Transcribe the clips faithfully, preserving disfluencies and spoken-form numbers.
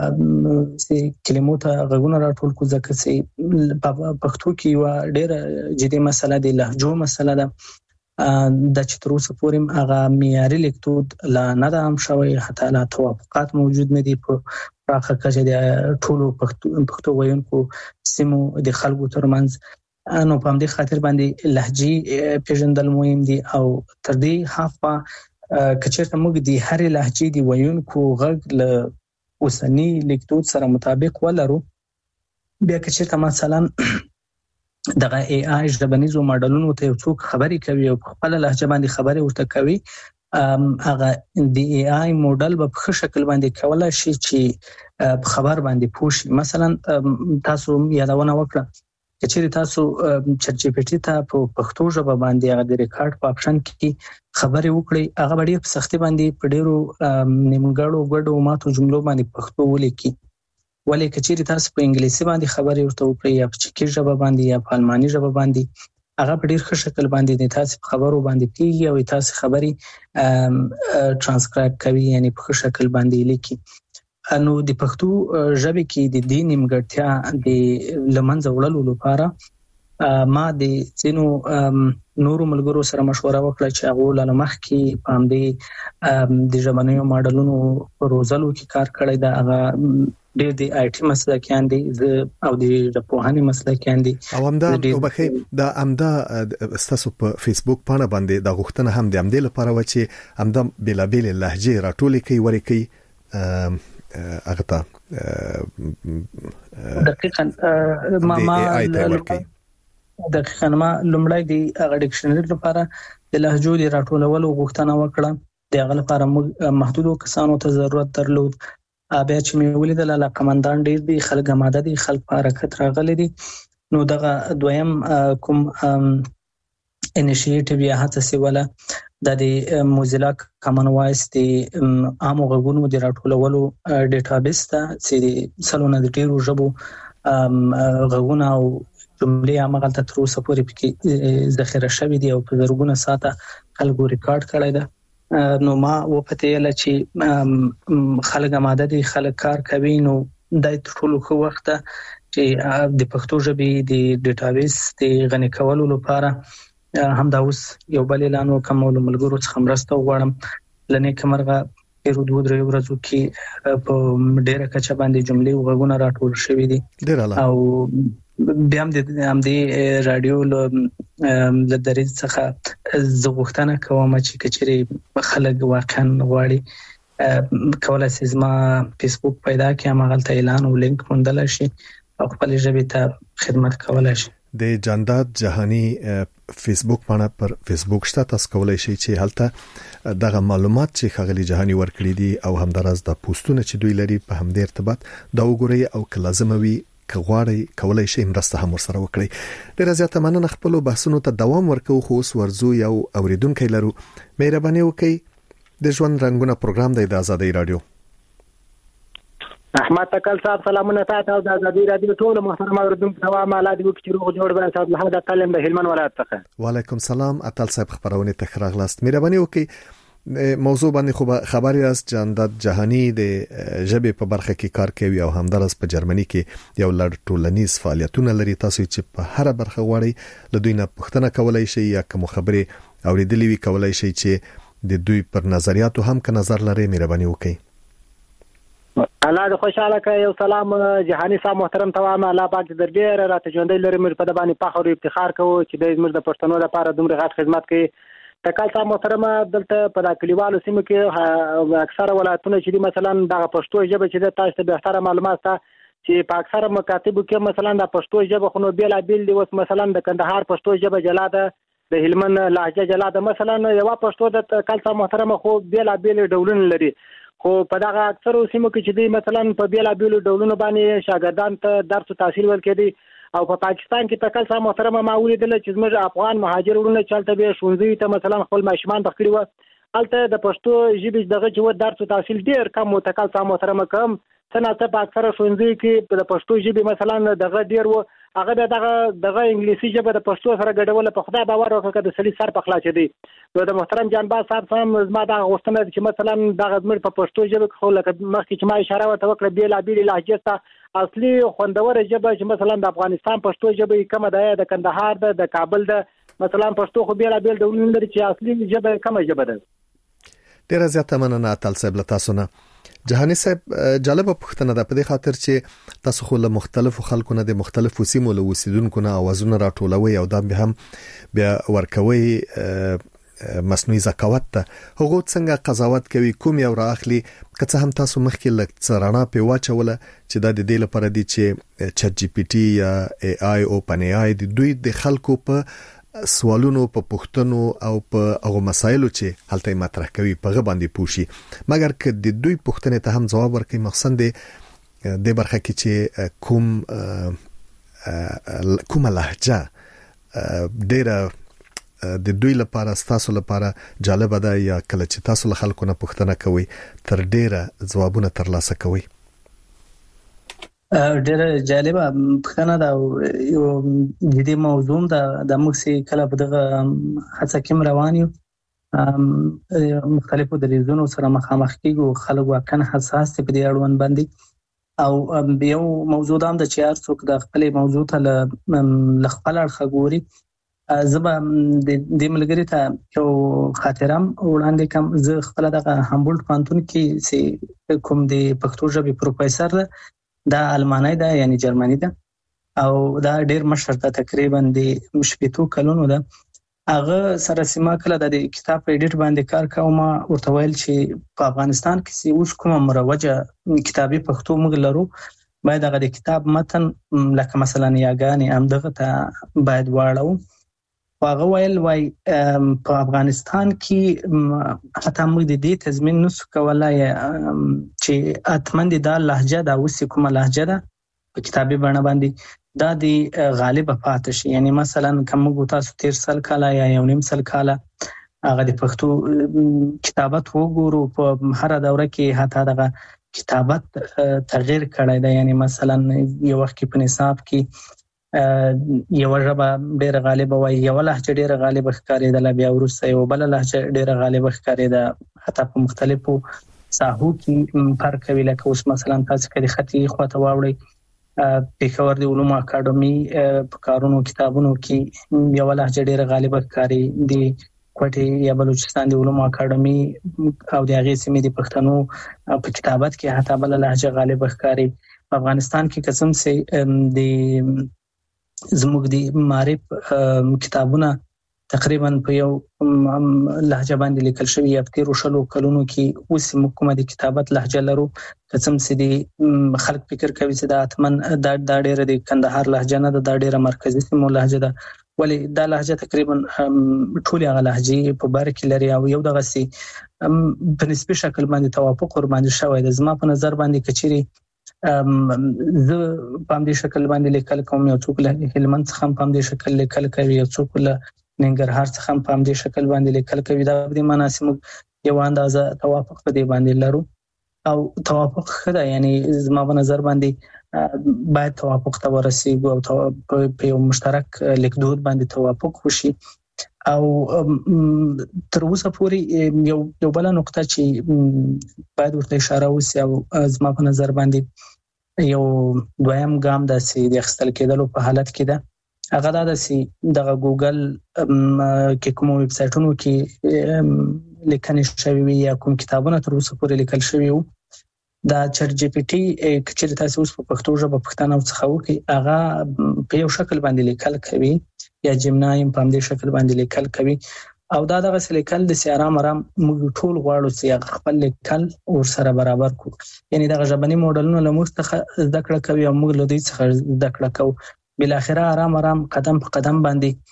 کلمو ته غوونه راټول کو ځکه چې پښتو کې یو ډېر جدي مسله دی، لهجو مسله ده د چې تر اوسه پورې هغه معیاري لیکدود لا نه ده هم شوی، حتی لا توافقات موجود نه دي په پراخه کچه د ټولو پښتو ویونکو سیمو د خلکو ترمنځ. نو په همدې خاطر باندې لهجې پیژندل مهم دي او تر دې هاخوا که چېرته موږ د هرې لهجې د ویونکو غږ له اوسني لیکدود سره مطابق ولرو، بیا که چېرته مثلا دغه ای آی ژبنیزو ماډلونو ته یو څوک خبرې کوي او په خپله لهجه باندې خبرې ورته کوي، هغه د ای آی موډل به په ښه شکل باندې کولی شي چې په خبر باندې پوه شي. مثلا تاسو یادونه وکړه که چېرې تاسو چټ جی پي ټي ته په پښتو ژبه باندې هغه د ریکارډ په آپشن کې خبرې وکړئ، هغه به ډېر په سختۍ باندې په ډېرو نیمګړو ګډو ماتو جملو باندې پښتو ولیکي. ولې که چېرې تاسو په انګلیسي باندې خبرې ورته وکړئ یا په چکي ژبه باندې یا په الماني ژبه باندې، هغه په ډېر ښه شکل باندې د تاسو په خبرو باندې پیږي او تاسو خبرې ترانسکرایب کوي، یعنی په ښه شکل باندې لیکي. نو د پښتو ژبې کې د دې نیمګړتیا د له منځه وړلو لپاره ما د ځینو نورو ملګرو سره مشوره وکړه چې هغو لا مخکې په همدې د ژبنیو ماډلونو په روزلو کې کار کړی ده. هغه ډېر د آی ټي مسلکیان دي او د ژبپوهنې مسلکیان دي. او همدا وبخښئ دا همدا ستاسو په فیسبوک پاڼه باندې دا غوښتنه هم د همدې لپاره و چې همدا بېلابېلې لهجې راټولې کړئ ورکړئ هغه ته دقیقاً ما ما دقیقاً ما لومړی د هغه ډکشنري لپاره د لهجو د راټولولو غوښتنه وکړه. د هغه لپاره موږ محدودو کسانو ته ضرورت درلود. بیا چې مې ولیدل علاقمندان ډېر دي، خلک آماده دي، خلک په حرکت راغلي دي، نو دغه دویم کوم انیشیټیو یا هڅه سیوله د موزیلا کامن وایس د عامو غږونو د راټولولو ډیټابیس ته چې د سلونه د ډېرو ژبو غږونه او جملې هماغلته تر اوسه پورې پکې ذخیره شوي دي او په زرګونه ساعته خلکو ریکارډ کړی ده. نو ما وپتېیله چې خلک آماده دي، خلک کار کوي، نو دا تر ټولو ښه وخت ده چې د پښتو ژبې د ډیټابیس د غني کولو لپاره همدا اوس یو بل اعلان وکړم او له ملګرو څخه مرسته وغواړم. له نیکه مرغه تېرو دوو دریو ورځو کې په ډېره کچه باندې جملې او غږونه راټول شوي دي او بیا هم د همدې راډیو له دریځ څخه زه غوښتنه کوم چې که چېرې خلک واقعا غواړي کولی شي زما فیسبوک پیدا کړي، هماغلته اعلان او لینک موندلی شي او خپلې ژبې ته خدمت کولی شي. د جانداد جهانی فیسبوک باندې پر فیسبوک شته، تاسو کولای شئ چې هلته دغه معلومات چې خغلی جهانی ورکړي دي او همدارس د پوسټونه چې دوی لري په همدې ارتباط دا وګورئ او که لازم وي که غواړئ کولای شئ مرسته هم ورسره وکړئ. ډیره زیاته مننه. خپل بحثونو ته دوام ورکوو خو اوس ورزو یو اوریدونکو لرو. مهرباني وکړئ د ژوند رنگونه پروګرام د آزادۍ رادیو. احمد تکل صاحب سلامونه تاسو او د آزادۍ رادیو ټول محترم اوریدونکو ته وایم الله دې وکړي روغ جوړ به. صاحب محمد اتل د هلمند ولایت څخه. وعلیکم سلام اتل صاحب، خبرونه ته خراغلاست. مهرباني وکړئ موضوع باندې خو خبري راست. جانداد جهانی د ژبې په برخه کې کار کوي او همدارس په جرمني کې یو لړ ټولنیز فعالیتونه لري. تاسو چې په هر برخه غواړئ له دوی نه پوښتنه کولای شئ یا کوم خبري اوریدلې وي کولای شئ چې د دوی پر نظریاتو هم که نظر لري. مهرباني وکړئ. الله دې خوشاله کړي. یو سلام جهانی صاحب محترم ته وایم. الله پاک دې ډېر راته ژوندۍ لري. موږ په دې باندې فخر او افتخار کوو چې د موږ د پښتنو لپاره دومره غټ خدمت کوي. تکال صاحب محترم دلته په کلیوالو سیمو کې اکثره ولایتونه چې مثلا د پښتو ژبه چې د تاسو ته به ستاره معلومات ته چې په اکثره مکاتبو کې مثلا د پښتو ژبه خو نو بیل بیل دی. اوس مثلا د کندهار پښتو ژبه جلا ده، د هلمند لهجه جلا ده. مثلا یو پښتو د تکال صاحب محترم خو بیل بیل ډولونه لري، خو په دغه اکثره سیمو کې چې دی مثلا په بیل بیل ډولونو باندې شاګردان ته درس او تحصیل ورکړي. او په پاکستان کې تکل صاحب محترم ما ولیدل چې زموږ افغان مهاجر ورونه چلته به شونځي ته مثلا خپل ماشومان تخکړي و الته د پښتو ژبې دغه چې و درس او تحصیل ډیر کم متکل صاحب محترم کم څنګه ته په اکثره شونځي کې د پښتو ژبې مثلا دغه ډیر و هغه دغه دغه انګلیسي ژبه د پښتو سره ګډول په خدای باور وکړه د سړي سر په خلا چي دي نو د محترم جانباز صاحب سم زما دا غوښتنه چې مثلا دغه زموږ په پښتو ژبه خو لکه مخکې چې ما اشاره ورته وکړه بیل بیل لهجه ته اصلي خوندور ژبه چې مثلا د افغانستان پښتو ژبه کومه ده د کندهار ده د کابل ده مثلا پښتو خو بیل بیل ډولونه لري چې اصلي ژبه کومه ژبه ده. ډیره زیاته مننه تل صاحب له تاسو نه. جهاني صاحب جالبه پوښتنه ده په دې خاطر چې تاسو خو له مختلفو خلکو نه د مختلفو سیمو له اوسیدونکو نه اوازونه راټولوي او دا به هم بیا ورکوي مصنوعي ذکاوت ته هغه څنګه قضاوت کوي کوم یو راخلي که هم تاسو مخکې لږ څرانه په واچوله چې دا د دې لپاره دي چې چات جی پی ټي یا ای آی اوپن ای آی د دوی د خلکو په سوالونو په پوښتنو او په هغه مسایلو چې هلته مطرح کوي په غو باندې پوښي مګر که د دوی پوښتنې ته هم جواب ورکړي مقصد دی د برخه کې چې کوم کومه لهجه ډیره د دوی لپاره تاسو لپاره جالب ده یا کله چې تاسو له خلکو نه پوښتنه کوي تر ډیره جوابونه ترلاسه کوي. ډېر جالبه پښتنه دا یو د دې موضوع د د موږ کله په دغه هڅه کې روان یو مختلفو دلیلونو سره مخامخ کیږو خلک واقعا حساس دي په دې اړوند باندې او یو موضوع دا د چې هر څوک د خپل موضوع ته ل خپل اړخ ګوري. زبا د ملګری ته یو خاطرم وړاندې کوم زه خپل دغه هامبولټ پانتون کې سي کوم د پښتو ژبې پروفیسور دا المانی ده یعنی جرمنی ده او دا ډیر مشر ده تقریبا د شپږ کلونو ده هغه سره سیمه کله د کتاب په ایډیټ باندې کار کوم ورته ویل چې په افغانستان کې سی اوس کومه مروجه کتابي پښتو موږ لرو باید هغه د کتاب متن لکه مثلا یاګانی هم دغه ته باید واړو هغه ویل وای په افغانستان کې حتی موږ د دې تضمین نشو کولای چې اتمن د لهجه د اوس کومه لهجه ده په کتابي بڼه باندې دا د غالب پاتې شي یعنی مثلا کوم تاسو تیر سال کاله یا یو نیم سال کاله هغه د پښتو کتابت وګورو په هر دوره کې حتی دغه کتابت تغییر کړی دی یعنی مثلا یو وخت کې په نصاب کې یو ژبه ډیره غالبه وای یو لهجه ډیره غالبه ښکارېدله بیا ورسته یو بل لهجه ډیره غالبه ښکارېده حتی په مختلفو ساحو کې فرق کوي لکه اوس مثلا تاسو کله خطي خواته واوړئ پېښور د علومو اکاډمي په کارونو کتابونو کې یو لهجه ډیره غالبه ښکاري د کوټي یا بلوچستان د علومو اکاډمي او د هغې سیمې د پښتنو په کتابت کې حتی بل لهجه غالبه ښکاري. په افغانستان کې قسم سي د زموږ د معرف کتابونه تقریبا په یو لهجه باندې لیکل شوی یا په روشلو کلونو کې اوس کومه د کتابت لهجه لرو قسم سي د خلک فکر کوي چې د اتمن د ډېر د کندهار لهجه نه د ډېر مرکزی سیمو لهجه ده ولی دا لهجه تقریبا ټول هغه لهجه په بار کې لري او یو دغه سي په نسبي شکل باندې توافق ور باندې شوی د زما په نظر باندې کچيري زه په دې شکل باندې لیکل کوم یو څوک له هلمند څخه په دې شکل لیکل کوي یو څوک له ننګرهار څخه په دې شکل باندې لیکل کوي دا د مناسب یو اندازه توافق په دې باندې لرو او توافق خدا یعنی زما په نظر باندې باید توافق ته ورسیږو او په یو مشترک لیکدود باندې توافق وشي او تر اوسه پورې یو یو بل نقطه چې باید ورته اشاره وشي او زما په نظر باندې یو دویم ګام د سي د خپل کېدلو په حالت کې ده هغه دا د سي د ګوګل کې کوم ویب سټونو کې لیکنې شوی یا کوم کتابونه تر اوسه پورې لیکل شوی وو دا چات جی پی ټي چې تاسو اوس په پښتو ژبه پښتنه او څخه وکي هغه په یو شکل باندې لیکل کوي یا جمنای په دې شکل باندې لیکل کوي او دا دغه لیکل د سیارام آرام موږ ټول غواړو چې خپل لیکل ور سره برابر کو یعنی دغه ژبني موډلونه لمستخه زده کړه کوي او موږ له دې څخه زده کړه کوو بل اخره آرام آرام قدم په قدم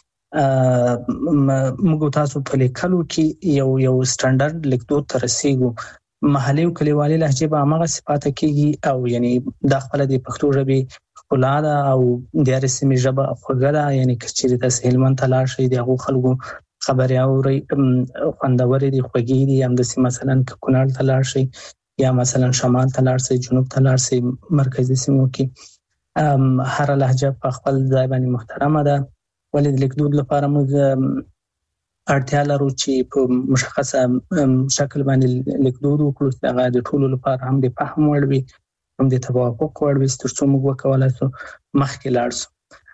باندې موږ تاسو په لیکلو کې یو یو سټانډرډ لیکدود تر رسیدو محلي او کلیوالي لهجه به هغه صفات کېږي او یعنی د خپل د پښتو ژبې خپل او د رسمي ژبه خوږه ده یعنی کچېرې تاسو هلمند ته لاړ شئ د خلکو خبري اوري خوندوري دي خوږي دي هم د مثلا کونړ ته لاړ شئ یا مثلا شمال ته لاړ شئ جنوب ته لاړ شئ مرکزی سیمو کې هر لهجه په خپل ځای باندې محترمه ده، ولې د لیکدود لپاره موږ اړتیا لرو چې په مشخصه شکل باندې لیکدود وکړو چې هغه د ټولو لپاره هم د فهم وړ وي، هم د توافق وړ وي، ترڅو موږ وکولای شو مخکې لاړ شو.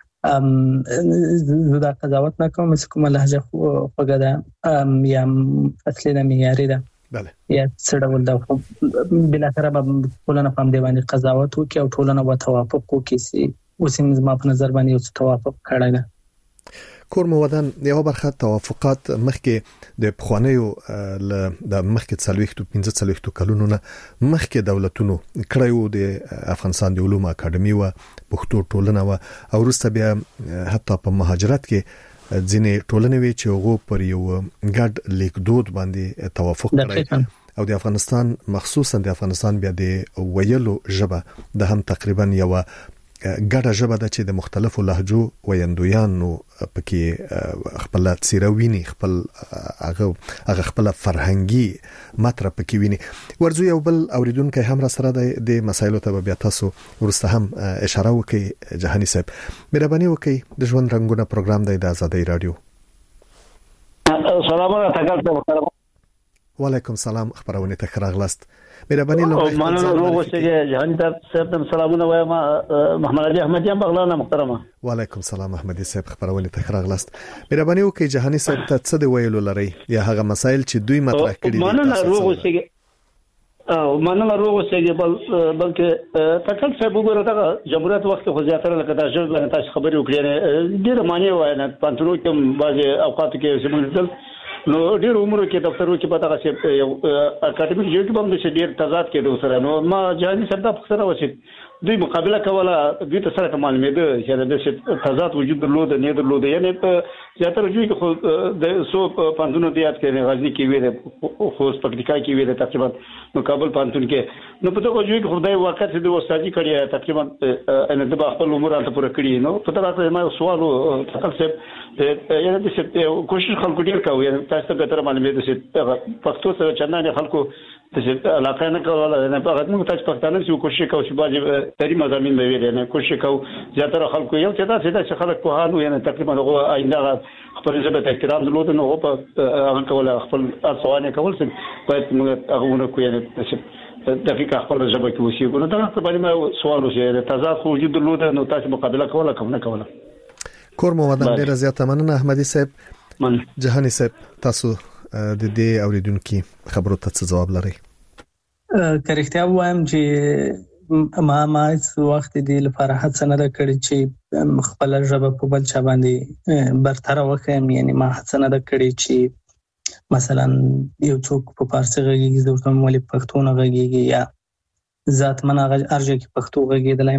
زه دا قضاوت نه کوم چې کومه لهجه خوږه ده یا اصلي ده، معیاري ده بله یا څه ډول ده، خو بالاخره به ټولنه په همدې باندې قضاوت وکړي او ټولنه به توافق وکړي چې اوس هم زما په نظر باندې یو څه توافق کړی ده. کور مو ودان یو برخه توافقات مخکې د پخوانیو د مخکې څلويختو پنځه څلويختو کلونو نه مخکې دولتونو کړیو د افغانستان د علوم اکاډمي او پښتو ټولنه او وروسته بیا حتی په مهاجرت کې ځینې ټولنې وی چې هغه پر یو ګډ لیکدود باندې توافق کړی او د افغانستان مخصوصا د افغانستان بیا د ویلو ژبه د هم تقریبا یو ګډه ژبه ده چې د مختلفو لهجو ویندویانو پکې خپل څیروینی خپل هغه هغه خپل فرهنګي مطرح پکې ویني. ورزو یو بل اوریدونکو هم را سره د مسایلو ته بیا تاسو ورسته هم اشاره وکي. جهاني صاحب مهرباني وکي د ژوند رنگونه پروګرام د آزادۍ رادیو. سلام علیکم. وعلیکم سلام، خبرونه ته راغلاست. مهرباني لومړی مننه روغ اوسئ. جهاني صاحب ته سلامونه وایم. محمد علي احمدیان بغلان محترمه. وعلیکم سلام احمدي صاحب، خبرونه ته راغلاست. مهرباني وکړئ جهاني صاحب ته څه دی ویلو لري یا هغه مسایل چې دوی مطرح کړي دي. مننه روغ اوسئ. او مننه روغ اوسئ. بل بلکې تکل صاحب وګوره دا جمهوریت وخت خو زیاتره لکه دا ژوند باندې تاسو خبرې وکړې ډېر معنی وای نه پانتونو کې بعض اوقات کې زموږ نو ډېر عمر کې دفترو کې پتا غسه یو اکاډمیک ژوند کې باندې ډېر تضاد کې دوه سره نو ما جهاني صاحب د فکر وشي دوی مقابله کوله دوی ته سره معلومه ده چې د تضاد وجود درلود نه درلود یعنی په زیاتره ژوند کې خو د سو پاندونو دیات کې غزنی کې ویل خو پکتیکا کې ویل تقریبا نو کابل پانتون کې نو په دغه ژوند کې خدای وخت د وساتي کړی تقریبا ان د خپل امور ته پوره کړی نو په دغه ما سوال تاسو یعنی د کوشش خلکو ډیر کوي تاسو ته تر معلومه ده چې پښتو سره چندانې خلکو د علاقه نه کوله نه په هغه موږ تاسو پښتانه چې کوشش کوو چې باندې تری مضامین به ویل نه کوشش کوو زیاتره خلکو یو چې دا چې خلک په هانو یعنی تقریبا هغه آینده خپل ژبه ته احترام درلود نو په هغه کوله خپل ارسوانه کول څه باید موږ هغه ونه کوو یعنی دقیقه خپل ژبه کې وسیګو نو دا په باندې ما سوال وشي تضاد خو وجود درلود نو تاسو مقابله کوله کوم نه کوله. کور مو ودان ډیر زیاته مننه احمدي صاحب. جهاني صاحب تاسو د دې اوریدونکو خبرو ته څه جواب لرئ؟ که رښتیا وایم چې ما ما وخت دی لپاره هڅه نه کړې چې خپل ژبه په بل چا باندې برتر وکړم، یعنی ما هڅه نه کړې چې مثلا یو څوک په فارسی غږیږي زه کوم ولې پښتو نه غږیږي یا ذات من ارجه کې پښتو غږیدلم.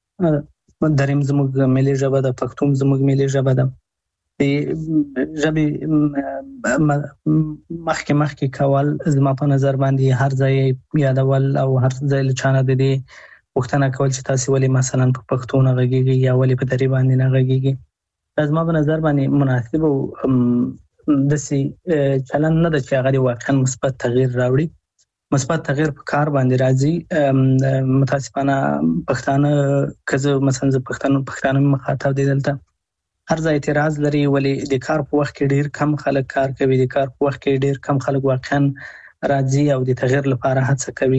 دریم زموږ ملي ژبه ده، پښتو زموږ ملي ژبه ده. د ژبې مخکې مخکې کول زما په نظر باندې هر ځای یادول او هر ځای له چانه د دې پوښتنه کول چې تاسو ولې مثلا په پښتو نه غږیږي یا ولې په دري باندې نه غږیږي زما په نظر باندې مناسب او داسې چلن نه ده چې هغه واقعا مثبت تغییر راوړي. مثبت تغییر په کار باندې راځي. متاسفانه پښتانه کزه مثلا ز پښتانه پښتانه مخاطب دي دلته هر ځای اعتراض لري ولې د کار په وخت کې ډیر کم خلک کار کوي، د کار په وخت کې ډیر کم خلک واقعا راځي او د تغییر لپاره هڅه کوي.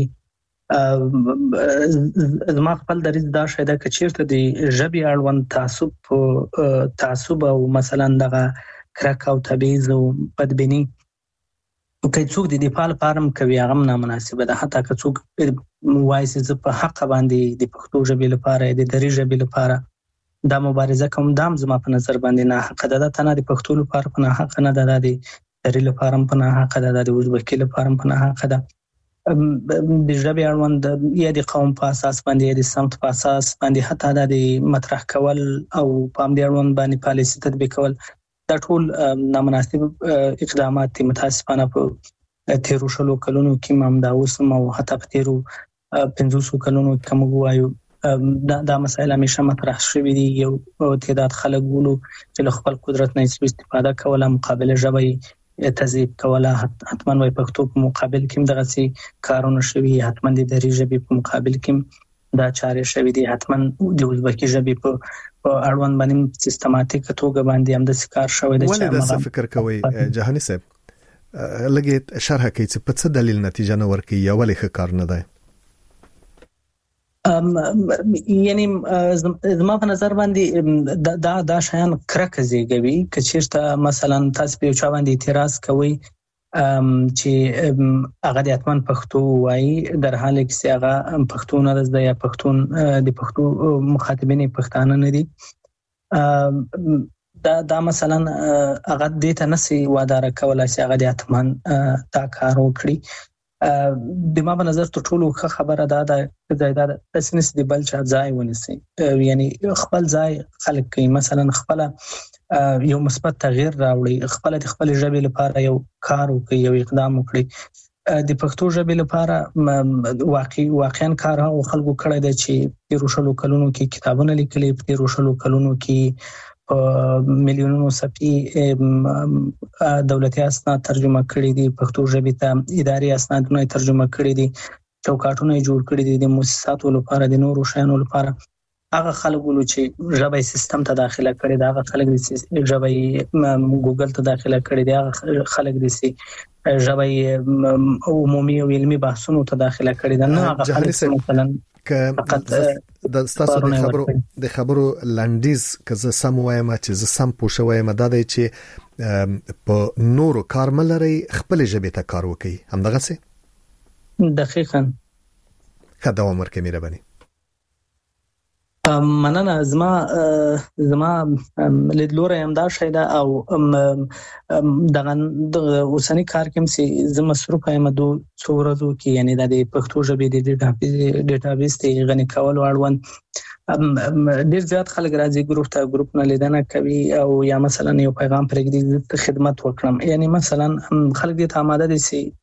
زما خپل دریځ دا شاید کچیرته د ژبې اړوند تعصب تعصب او مثلا دغه کرک او تبعیض او بدبینی که څوک د دفاع لپاره کوي هغه نامناسبه ده. حتی که څوک وایي چې په حق باندې د پښتو ژبې لپاره د دري ژبې لپاره دا مبارزه کوم دام زما په نظر باندې نه حق ده. دا تنه د پښتو لپاره په نه حق نه ده، د دري لپاره په نه حق ده، د ازبکي لپاره په نه حق ده. د ژبې اړوند یا د قوم په اساس باندې یا د سمت په اساس باندې حتی د مطرح کول او په دې اړوند باندې پالیسي تطبیق کول دا ټول نامناسب اقدامات دي. متاسفانه په تیرو شلو کلونو کې مام دا اوسم او حتی په تیرو پنځوسو کلونو کې موږ وایو دا د مسایل همیشه مطرح شوي دي. یو تعداد خلک ګولو چې له خپل قدرت نه استفاده کوله، مقابله ژبه تضعیف کوله. حتما وای پښتو په مقابل کې دغه سي کارونه شوي، حتما د دري ژبې په مقابل کې دا چارې شوې دي. حتما د ازبکي ژبې په اړوند باندې سیستماتیک توګه باندې هم د کار شوی دی. ولې د څه فکر کوي جهاني صاحب لګي شرح کوي چې په څه دلیل نتیجه نه ورکي یا ولې ښه کار نه دی؟ یعنی زما په نظر باندې دا دا شیان کرکه زیږوي. که چیرته مثلا تاسو په چا باندې اعتراض کوئ چې هغه د اتمن پښتو وایي در حال کې هغه پښتو نه زده یا پښتون د پښتو مخاطبین پښتانه نه دي، دا دا مثلا هغه د ته نسي وادار کولای چې هغه د اتمن تا کار وکړي. د ما په نظر ته ټولو خبره دا ده چې دا د سنس دی بل چا ځای ونیسي، یعنی خپل ځای خلک کوي، مثلا خپل یو مثبت تغییر راوړي، خپل د خپل ژبې لپاره یو کار وکړي، یو اقدام وکړي. د پښتو ژبې لپاره واقعي واقعا کار هغه خلکو کړی دی چې په روشلو کلونو کې کتابونه لیکلي، په روشلو کلونو کې میلیونونو صفحې دولتي اسناد ترجمه کړي دي، پښتو ژبې ته اداري اسنادونه ترجمه کړي دي، چوکاټونه جوړ کړي دي د مؤسساتو لپاره، د نورو شیانو لپاره. هغه خلک ولو چې ژبې سیستم ته داخله کړي دا هغه خلک دي چې ژبې ګوګل ته داخله کړي دي، هغه خلک دي چې ژبې عمومي او علمي بحثونو ته داخله کړي دي. نه هغه خلک مثلا که د ستاسو د خبرو د خبرو لنډیز که زه سم وایم چې زه سم پوه شوم دا دی چې په نورو کار ملري خپل ژبې ته کار وکړي، همدغه څه دقیقاً ښه دوام ورکړي. مهرباني مننه. زما زما لیدلوری هم دا شی ده او دغه اوسنی کار کوم چې زه مصروف یم دو څو ورځو کې، یعنی د پښتو ژبې د ډیټابیس ته غني کول اړوند ډیر زیات خلک راځي ګروپ ته، ګروپ نه لیدنه کوي او یا مثلا یو پیغام پرېږدي ته خدمت وکړم. یعنی مثلا خلک دې ته آماده دي چې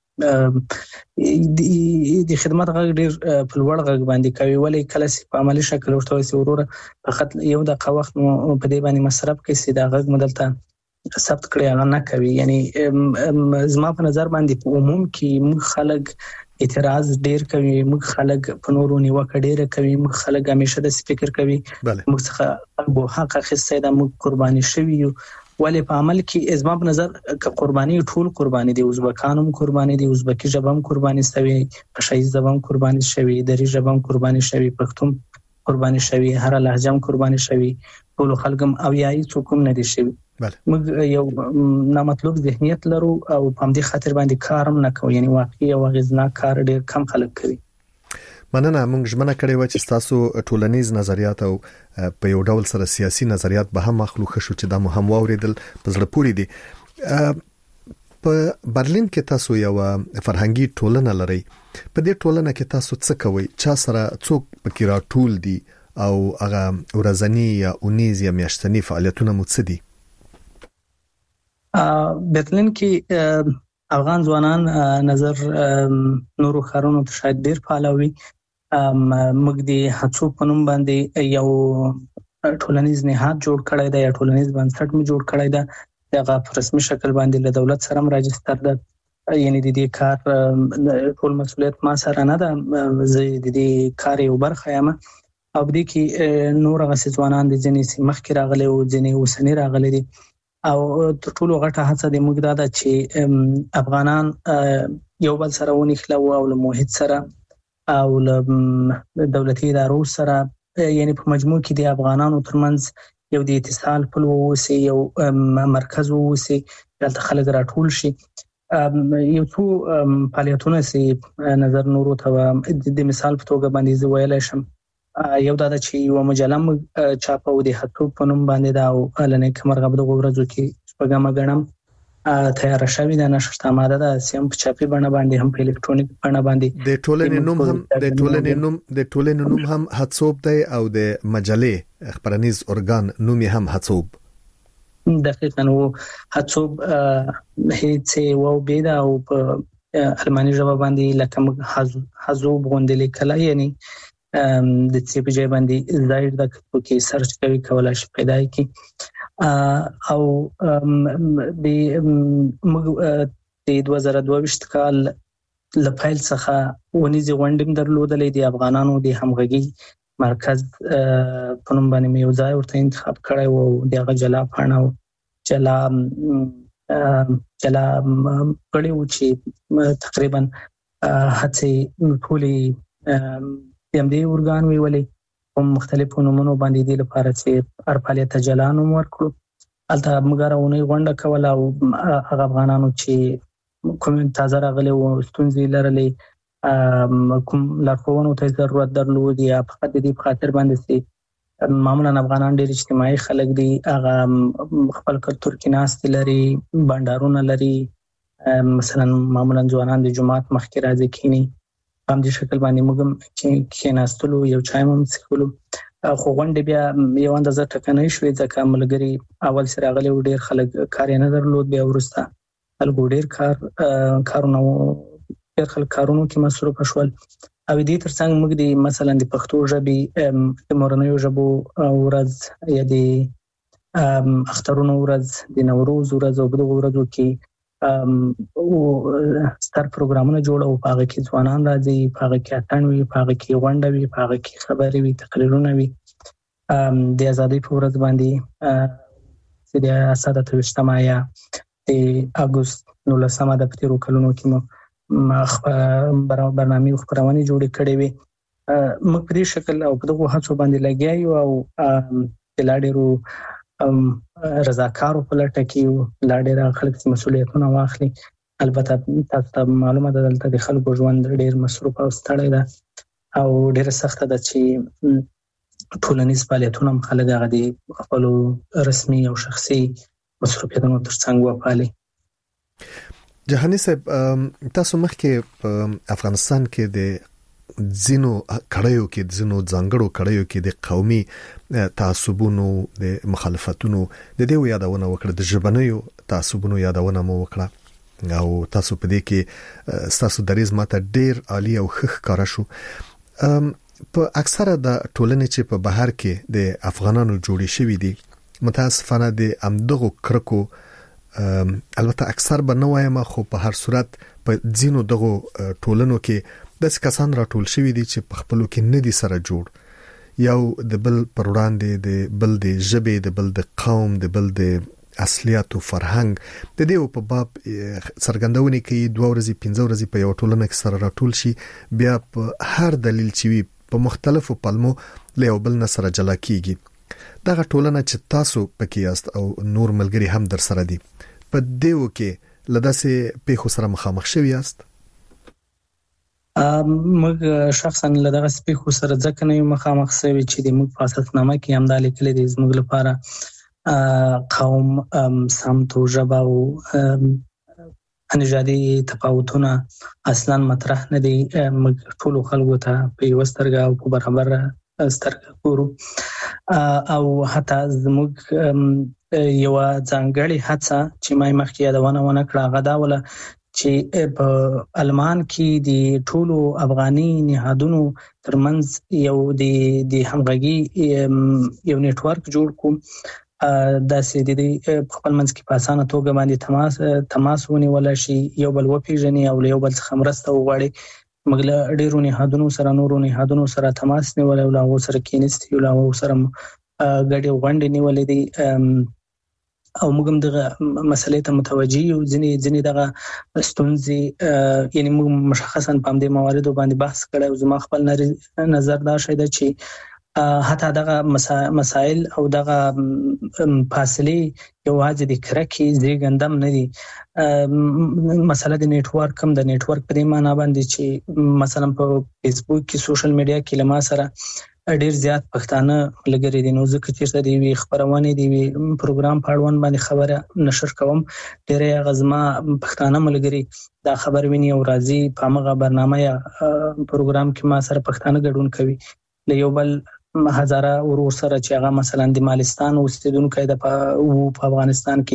د خدمت غږ ډیر په لوړ غږ باندې کوي، ولې کله چې په عملی شکل ورته وایي وروره فقط یو دقیقه وخت مو په دې باندې مصرف کړئ چې دا غږ مدلته ثبت کړی هغه نه کوي. یعنی زما په نظر باندې په عموم کې موږ خلک اعتراض ډیر کوي، موږ خلک په نورو نیوکه ډیر کوي، موږ خلک همیشه د فکر کوي موږ څخه په حق اخیسته د موږ قرباني شوی یو، ولې په عمل کې زما په نظر ک قرباني ټول قرباني دي، ازبکانو قرباني دي، ازبکی ژبه هم قرباني شوی، پښتو ژبه هم قرباني شوی، دری ژبه هم قرباني شوی، پښتون قرباني شوی، هر لهجه هم قرباني شوی، ټول خلکم او یای څوک نه دي شوی. موږ یو نامطلوب ذهنیت لرو او په دې خاطر باندې کار هم نه کوو، یعنی واقعي او غزناک کار ډیر کم خلک کوي. مننه. موږ ژمنه کړې و چې تاسو ټولنیز نظریات او په یو ډول سره سیاسي نظریات به هم مخلوق شو چې دا مهم واوریدل په زړه پورې دي. په برلین کې تاسو یو فرهنګي ټولنه لرئ، په دې ټولنه کې تاسو څه کوئ؟ چا سره څوک پکې راټول دي او هغه ورځنی یا اونیز یا میاشتنی فعالیتونه مو څه دي؟ برلین کې افغان ځوانان نظر نورو ښارونو ته شاید ډیر فعالوي. موږ د هڅو په نوم باندې یو ټولنیز نهاد جوړ کړی دی یا ټولنیز بنسټ مو جوړ کړی دی، هغه په رسمي شکل باندې له دولت سره راجستر ده، یعنی د دې کار ټول مسؤلیت ما سره نه ده، زه د دې کار یو برخه یم او دې کې نور هغه ځوانان د ځینې مخکې راغلي او ځینې اوسنی راغلي دي او تر ټولو غټه هڅه د موږ دا ده چې افغانان یو بل سره ونښلو او له محیط سره او له دولتي ادارو سره، یعنی په مجموع کې د افغانانو ترمنځ یو د اتصال پل ووسي، یو مرکز ووسي، دلته خلک راټول شي. یو څو فعالیتونه چې نظر نورو ته د مثال په توګه باندې زه ویلی شم، یو دا چې یو مجله چاپه و د هڅو په نوم باندې دا او لنې کمرغه په دغه ورځو کې شپږمه ګڼم تیار شوی ده، نشته آماده ده، سیم په چاپي بڼه باندې هم په الکترونیک بڼه باندې. د ټولنې نوم هم د ټولنې نوم د ټولنې نوم هم هڅوب دی او د مجلې خبرنیز ارګان نوم هم هڅوب. دقیقاً و هڅوب هیڅ و بيد او په الماني ژبه باندې لکه هڅوب غوندې لیکل، یعنی د څه په ځای باندې ظاهر د کې سرچ کوي کولای شي پیدا کی او د موږ د دوه زره دوه ویشت کال لپایل څخه ونیزي غونډې درلودلې د افغانانو د همغږي مرکز په نوم باندې یو ځای ورته انتخاب کړی و دغه جلا پاڼه او جلا جلا کړی و چې تقریبا هڅې ټولې د همدې ارګان ویولې په مختلفو نومونو باندې د لپاره چې هر فعالیت جلا نوم ورکړو هلته موږ راونی غونډه کوله او هغه افغانانو چې کوم تازه راغلي وو ستونزې لرلې کوم لارښوونو ته ضرورت درلود یا فقط د دې په خاطر باندې چې معمولا افغانان ډېر اجتماعي خلک دي هغه خپل کلتور کې ناستې لري بانډارونه لري مثلا معمولا ځوانان د جماعت مخکې راځي کینی په همدې شکل باندې موږ هم کېناستلو یو چای هم څښلو خو غونډې بیا یو اندازه ټکنۍ شوې ځکه ملګري اول سره راغلي ډېر خلک کار یې نه درلود بیا وروسته خلکو ډېر کار کارونه ډېر خلک کارونو کې مصروف شول او دې ترڅنګ موږ د مثلا د پښتو ژبې د مورنیو ژبو ورځ یا د اخترونو ورځ د نوروز ورځ او بل ورځو کې ستر پروګرامونه جوړو په هغه کې ځوانان راځي په هغه کې اتڼ وي په هغه کې غونډه وي په هغه کې خبرې وي تقریرونه وي د ازادۍ په ورځ باندې چې د اساده توشتمه یا د اګوست نولسمه د تیرو کلونو کې مو برنامه خبرونه جوړې کړې وي موږ په دې شکل او په دغه هڅو باندې لګیا یو او د لاډرو رضاکارو په لټه کې لاډر خلک چې مسؤلیتونه واخلي البته تاسو ته معلومه ده دلته د خلکو ژوند ډېر مصروف او ستړی ده او ډېر سخت ده چې ټولنیز فعالیتونه هم خلک هغه د خپل رسمي او شخصي مسؤلیتونو ترڅنګ وپالي. جهاني صاحب تاسو مخکې په افغانستان کې د ځینو کړهیو کې د ځینو ځانګړو کړهیو کې د قومي تعصبونو د مخالفتونو د دې یادونه وکړه د ژبنیو تعصبونو یادونه مو وکړه او تاسو په دې کې تاسو دریز ماته ډیر عالی او خخ کار شو په اکثره د ټولنې چې په بهر کې د افغانانو جوړې شوې دي متاسفانه د امدغو کرکو البته اکثر به نه وایم خو په هر صورت په ځینو دغه ټولنو کې د کسان راټول شوی دي چې په خپلو کې نه دي سره جوړ یو د بل پر وړاندې د بل د ژبې د بل د قوم د بل د اصلیت او فرهنګ د دې په باب څرګندونه کوي دوه ورځې پنځه ورځې په یو ټولنه کې سره راټول شي بیا په هر دلیل چې په مختلفو پلمو له یو بل سره جلا کیږي دغه ټولنه چې تاسو پکې یاست او نور ملګری هم در سره دي په دیو کې لداسې پیښو سره مخامخ شوی یاست؟ موږ شخصا لدغه پیښو سره ځکه نه مخامخ شوی چې د موږ په اساسنامه کې هم د لیکل دي زموږ لپاره قوم سمت او ژبه او انجادي تفاوتونه اصلا مطرح نه دي موږ ټول خلکو ته په یو سترګه او په برابر سترګه ګورو او حتی زموږ یو ځانګړی هڅه چې ما مخکې یادونه ونه کړه غدا ولا چې په المان کې د ټولو افغاني نهادونو ترمنځ یو د د همغږي یو نتورک جوړ کوم د سیدي خپل منځ کې په اسانه توګه باندې تماس تماس ونیول شي یو بل وپیژني او یو بل څخه مرسته وغواړي موږ له ډیرو نهادونو سره نورو نهادونو سره تماس نیول او له سره کېنستي او له سره ګډي غونډې نیولې دي او موږ هم دغه مسلې ته متوجي یو ځینې ځینې دغه ستونزې یعنی موږ مشخصا په دې مواردو باندې بحث کړی او زما خپل نظر دا شي چې حتی دغه مسائل او دغه فاصلې یوازې د کرکې زیږندم نه دي مسله د نتورک هم د نتورک په دې معنی باندې چې مثلا په فیسبوک کې سوشل میډیا کې لما سره ډیر زیات پښتانه لګري دي نو ځکه چې د وی خبرونه دی وی پروګرام پاړون باندې خبره نشر کوم ډیره غزما پښتانه ملګري دا خبر ویني او راځي په هغه برنامه یا پروګرام کې ما سره پښتانه ګډون کوي له یو بل هزاره ورور سره چې هغه مثلا د مالستان اوسیدونکو د په افغانستان کې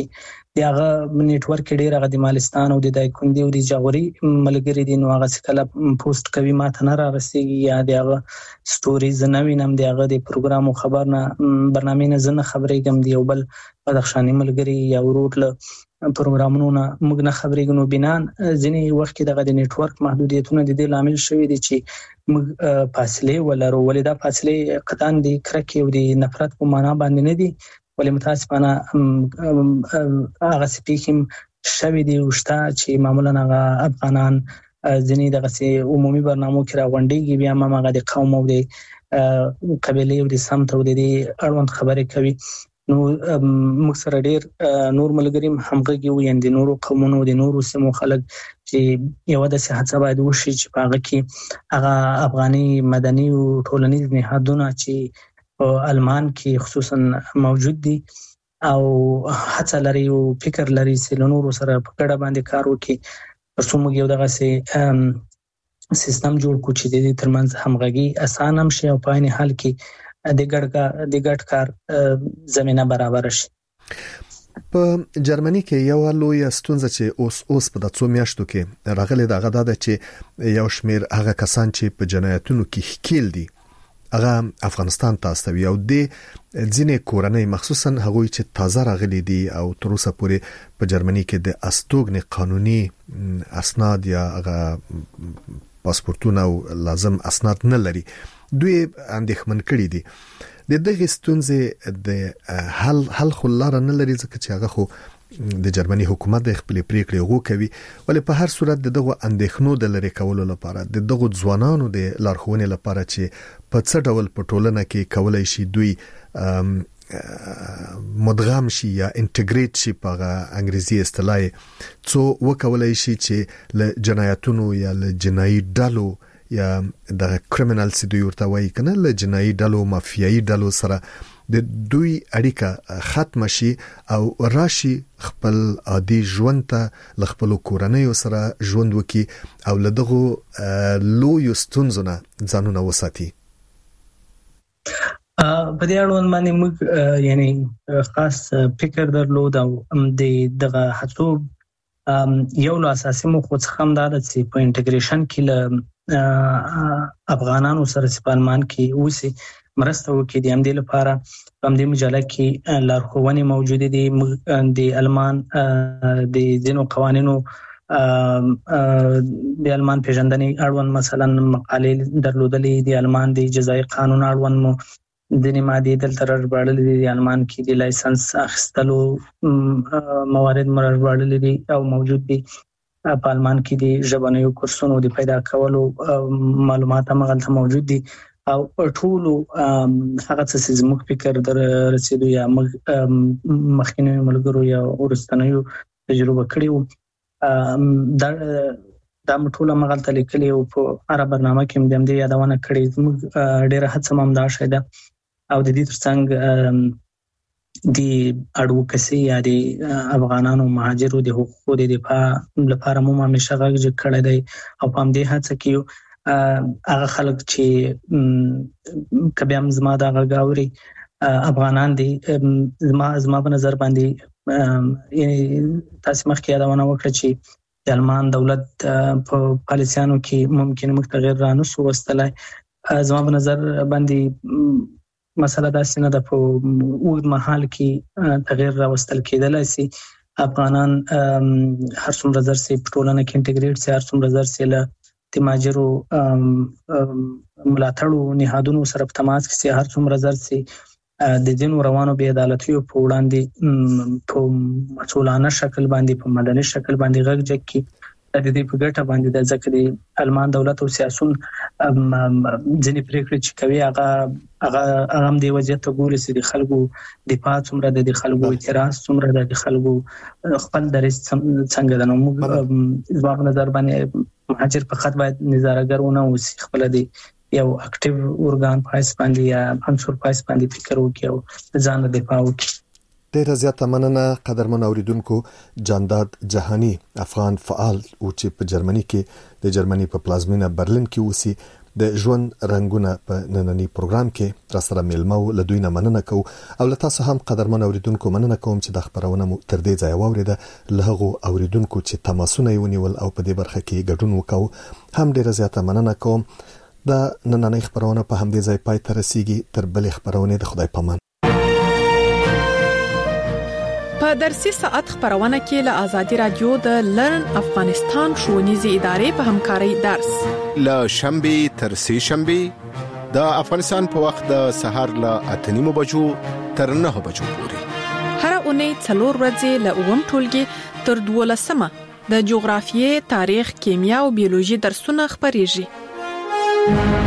دغه نیټورک ډیر هغه د مالستان او د دایکندي او د جغوري ملګری دي نو هغه کله پوسټ کوي ماته نه را رسیږي یا دغه سټوریز نه وینم دغه د پروګرام خبر نه برنامه نه زنه خبرې کوم دی او بل بدخشاني ملګری یا ورود له پروګرامونو نه موږ نه خبرې غنو بنان ځینې وخت کې دغه د نیټورک محدودیتونه د دې لامل شوی دي چې موږ فاصله ولرو ولې دا فاصله قطان دي کرکه او د نفرت په معنا باندې نه دي ولې متاسفانه هغه سپیکیم شوی دی وشته چې معمولا هغه افغانان ځینې دغه سي عمومي برنامو کې راغونډيږي بیا هم هغه د قوم او د قبيله او د سمت او د اړوند خبرې کوي نو موږ سره ډیر نور ملګری همغږي وي د نورو قومونو د نورو سیمو خلک چې یو د صحت باید وشي چې په هغه کې هغه افغاني مدني او ټولنیز نهادونه چې آلمان کې خصوصا موجود دي او هڅه لري او فکر لري چې نورو سره په ګډه باندې کار وکړي ترڅو موږ یو دغه سي سیستم جوړ کړو چې د دې ترمنځ همغږي اسانه هم شي او په عین حال کې د ګډ د ګډ کار زمينه برابر شي. په جرمني کې یو لوی ستونزه چې اوس اوس په داتسو میاشتو کې راغلي دا غدا ده چې یو شمیر هغه کسان چې په جنایتونو کې ښکیل دي هغه افغانستان ته استوي او د ځینې کورنۍ مخصوصا هغوی چې تازه راغلي دي او تر اوسه پورې په جرمني کې د استوګن قانوني اسناد یا هغه پاسپورتونه او لازم اسناد نه لري دوی اندېښمن کړي دي د دغه ستونزې د حل حل خلاره نه لري ځکه چې هغه خو د جرمني حکومت د خپل پریکړې غو کوي ولې په هر صورت دغه اندېښنو د لری کولو لپاره د دغه ځوانانو د لارښوونې لپاره چې په څه ډول په ټولنه کې کولای شي دوی مدغم شي یا انټیګریټ شي په انګریزي اصطلاح څو وکولای شي چې له جنایتونو یا له جنایي ډلو یا د کریمینل سي دوی ورته وایي کنه له جنایي ډلو مافیایي ډلو سره د دوی اړیکه ختم شي او راشي خپل عادي ژوند ته خپل کورنۍ سره ژوند وکي او له دغه لوی ستونزونه ځانونه وساتي. په دې اړوند باندې موږ یعنی خاص فکر درلود او د دغه هڅو یو له اساسي موخو څخه هم دا چې په انټیګریشن کې له افغانانو سره سپالمان کې اوسي مرسته وکړي د همدې لپاره په همدې مجله کې لارښوونې موجوده دي د آلمان د ځینو قوانینو د آلمان پیژندنې اړوند مثلا مقالې درلودلې د آلمان د جزایي قانون اړوند مو د ماده دلته راغړل دي آلمان کې د لایسنس اخیستلو موارد مرغړل دي او موجود دي په آلمان کې د ژبنیو کورسونو د پیدا کولو معلومات هم غلطه موجود دي او ټول هغه څه زموږ فکر در رسیدو یا مخکینی ملګرو یا ورستنیو تجربه کړیو دا دا ټول مغلطه لیکلي او په هر برنامه کې هم د یادونه کړې زموږ ډېر هڅه هم دا شاید او د دې ترڅنګ د اډوکسي یا د افغانانو مهاجرو د حقوقو د دفاع لپاره مو همیشه غږ کړی دی او په دې هڅه کې هغه خلک چې کبه هم زما دا غاوري افغانان دي زما زما په نظر باندې تاسو مخکې یادونه وکړه چې د آلمان دولت په پالیسیانو کې ممکن متغیر رانه سو وستلای زما په نظر باندې مسله دا سینه د په اوږد مهال کې تغیر راوستل کېدلای شي افغانان هر څومره زر سي ټولنه کې انټیګریټ سي هر څومره زر سي له د ماجرو ملاتړو نهادونو سره په تماس کې سي هر څومره زر سي د دین روانو بې عدالتیو په وړاندې په مسؤلانه شکل باندې په مدني شکل باندې غږ جکي د دې په ګټه باندې د ځکه د آلمان دولت او سیاسون ځینې پریکړې چې کوي هغه هغه هم د وضعیت ګوري چې د خلکو دفاع څومره د خلکو اعتراض څومره د خلکو خپل درس څنګه د نو موږ ځواب نظر باندې مهاجر په خط باید نظارګرونه او خپل د یو اکټیو اورګان پایس باندې یا عنصر پایس باندې فکر وکړي او ځان دفاع وکړي. ډیره زیاته مننه قدرمن اوریدونکو. جانداد جهانی افغان فعال او چې په جرمني کې د جرمني په پلازمینه برلین کې اوسي د ژوند رنگونه په نننی پروګرام کې را سره ملمو له دوی نه مننه کوو او له تاسو هم قدرمن اوریدونکو مننه کوم چې د خبرونه مو تر دې ځای واوریده. له هغو اوریدونکو چې تماسونه ونیول او په دې برخه کې ګډون وکاو هم ډیره زیاته مننه کوم. د نننۍ خبرونه په همدې ځای پای ته رسیږي. تر بلې خبرونه د خدای پامان. په درسي ساعت خبرونه کې له آزادي رادیو د لرن افغانستان ښوونیزې ادارې په همکارۍ درس له شنبه تر سه شنبه د افغانستان په وخت د سهار له اته نیمو بجو تر نه بجو پورې هر اونۍ څلور ورځې له اووم ټولګي تر دولسمه د جغرافیې، تاریخ، کیمیا او بیولوژي درسونه خبريږي.